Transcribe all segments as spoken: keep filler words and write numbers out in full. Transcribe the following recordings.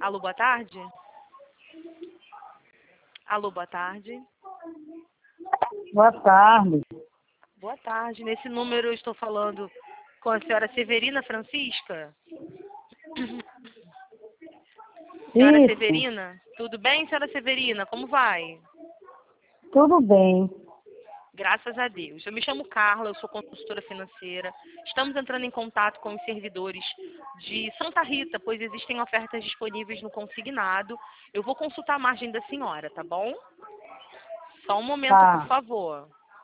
Alô, boa tarde? Alô, boa tarde. Boa tarde. Boa tarde. Nesse número eu estou falando com a senhora Severina Francisca? Senhora Isso. Severina? Tudo bem, senhora Severina? Como vai? Tudo bem. Graças a Deus. Eu me chamo Carla, eu sou consultora financeira. Estamos entrando em contato com os servidores de Santa Rita, pois existem ofertas disponíveis no consignado. Eu vou consultar a margem da senhora, tá bom? Só um momento, Tá. por favor.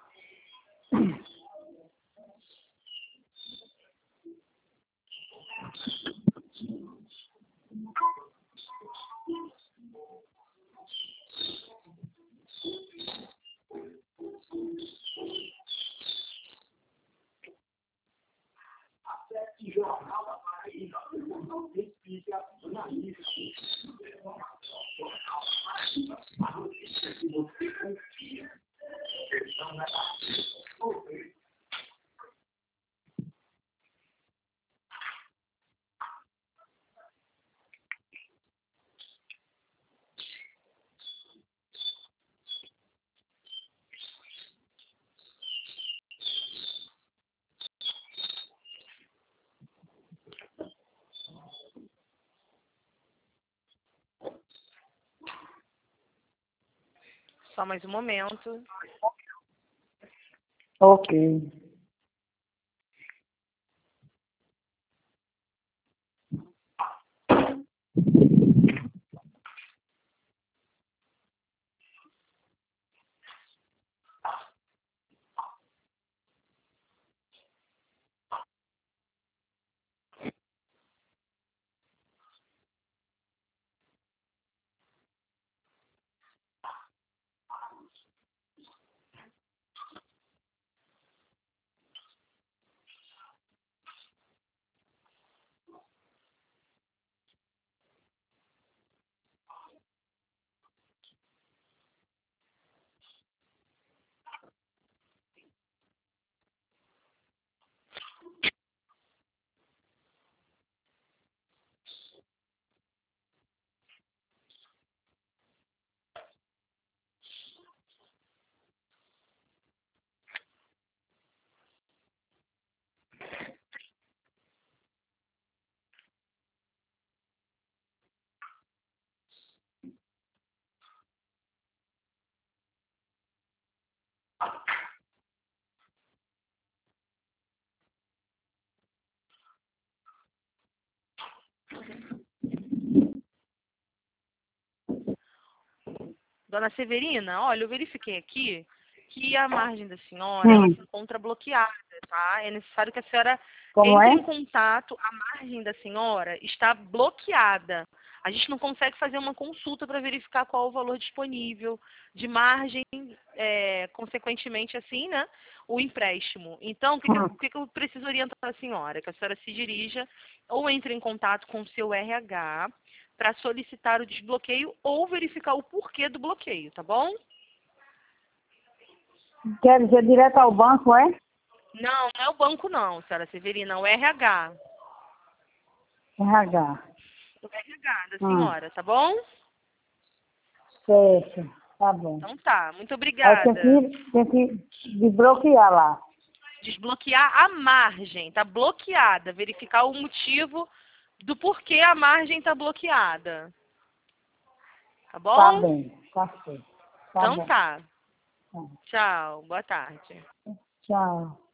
Só mais um momento. Ok. Dona Severina, olha, eu verifiquei aqui que a margem da senhora ela Hum. se encontra bloqueada, tá? É necessário que a senhora Como entre é? em contato. A margem da senhora está bloqueada. A gente não consegue fazer uma consulta para verificar qual o valor disponível de margem, é, consequentemente, assim, né? O empréstimo. Então, o que, que, eu, Hum. o que, que eu preciso orientar a senhora? Que a senhora se dirija ou entre em contato com o seu R H para solicitar o desbloqueio ou verificar o porquê do bloqueio, tá bom? Quer dizer, direto ao banco, é? Não, não é o banco não, senhora Severina, é o R H. R H. O R H da Hum. senhora, tá bom? Certo. Tá bom. Então tá, muito Aí tem obrigada. que, tem que desbloquear lá. Desbloquear a margem, tá bloqueada. Verificar o motivo do porquê a margem tá bloqueada. Tá Tá bom? bem. Tá certo. Tá Então bom. tá. Tá. Tchau, boa tarde. Tchau.